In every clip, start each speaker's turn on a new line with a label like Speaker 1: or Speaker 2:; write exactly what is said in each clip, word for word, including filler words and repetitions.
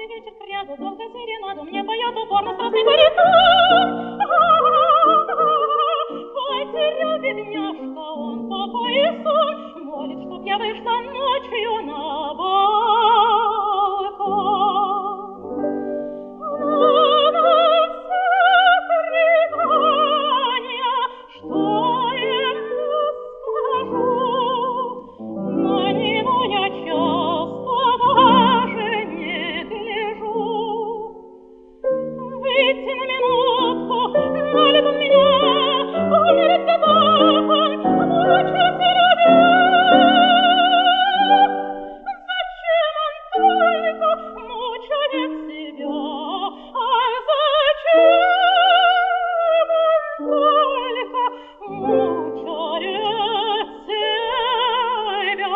Speaker 1: вечер кряду, долго серенаду мне поет упорно страстный баритон. Потерял бедняжка он покой и сон, молит, чтоб я вышла ночью на балкон. Но на все предания, что ему скажу, на него я часто даже не гляжу. Выйти на минутку, молит он меня, умереть готов он, мучился любя. Зачем он только мучает себя? Ай, зачем он только мучает себя?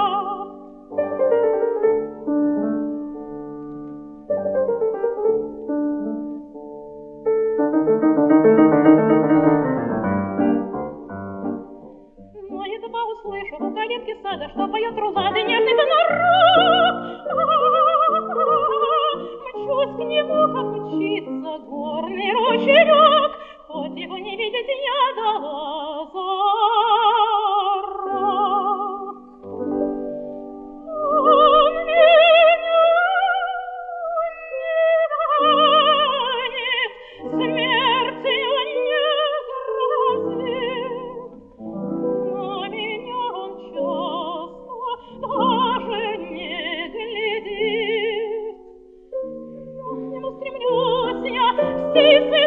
Speaker 1: Но едва услышу у калитки сада, что поет рулады нежный тонорок. Мчусь к нему, как мчится горный ручеек, хоть его не видеть я дала зарок. Он меня не ранит, смертью не грозит. На меня он часто даже не глядит. Но к нему стремлюсь я всей